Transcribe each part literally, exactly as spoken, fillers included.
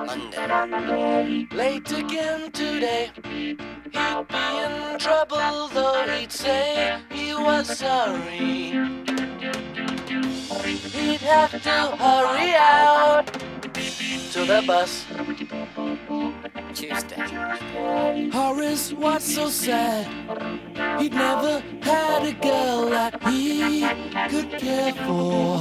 Monday. Late again today. He'd be in trouble, though he'd say he was sorry. He'd have to hurry out to the bus. Tuesday. Horace was so sad. He'd never had a girl that he could care for.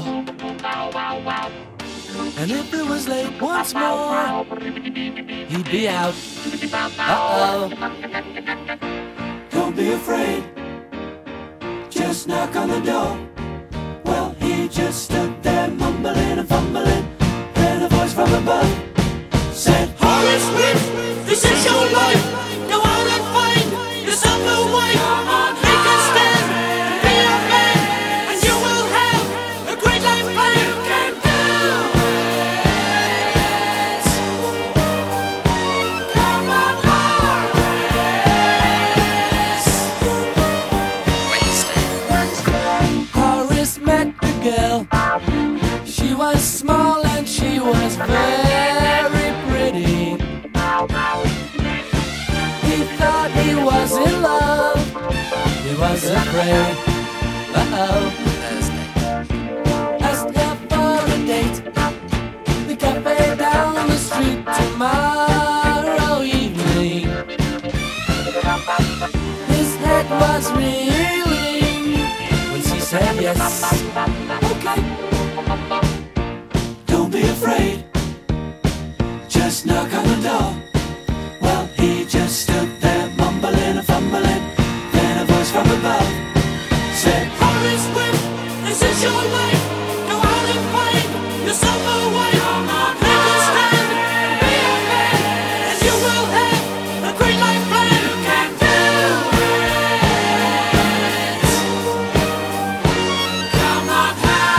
And if it was late once more, he'd be out. Uh-oh. Don't be afraid, just knock on the door. Well, he just stood there mumbling and fumbling. Then a voice from above said, Horace Swift, this is your life. Go out and find yourself a wife. Make a stand, be a man, and you will have a great life plan. You can do it. Come on, Wednesday. Horace met the girl. She was small and she was very pretty. He thought he was in love. He was afraid. Uh-oh. Thursday. Asked her for a date. The cafe down the street tomorrow evening. His head was reeling when she said yes. Okay. don't be afraid, just knock on the door. Well, he just stood there mumbling and fumbling. Then a voice from above said, Horace Swift, this is your life. Go out and find yourself a wife. Make a stand, be a man, and you will have a great life plan. You can do it. Come on,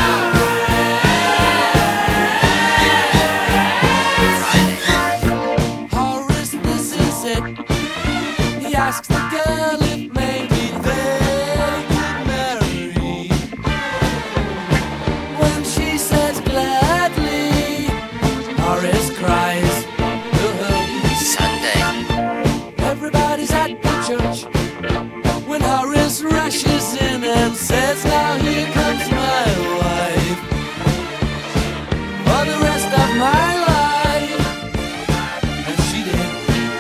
Friday. Horace, this is it. He asks the girl if maybe they could marry. When she says gladly, Horace cries. Ooh. Sunday. Everybody's at the church when Horace rushes in and says, now here comes my wife for the rest of my life. And she did.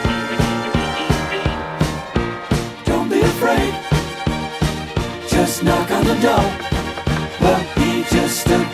don't be afraid, just knock on the door. Well, he just stood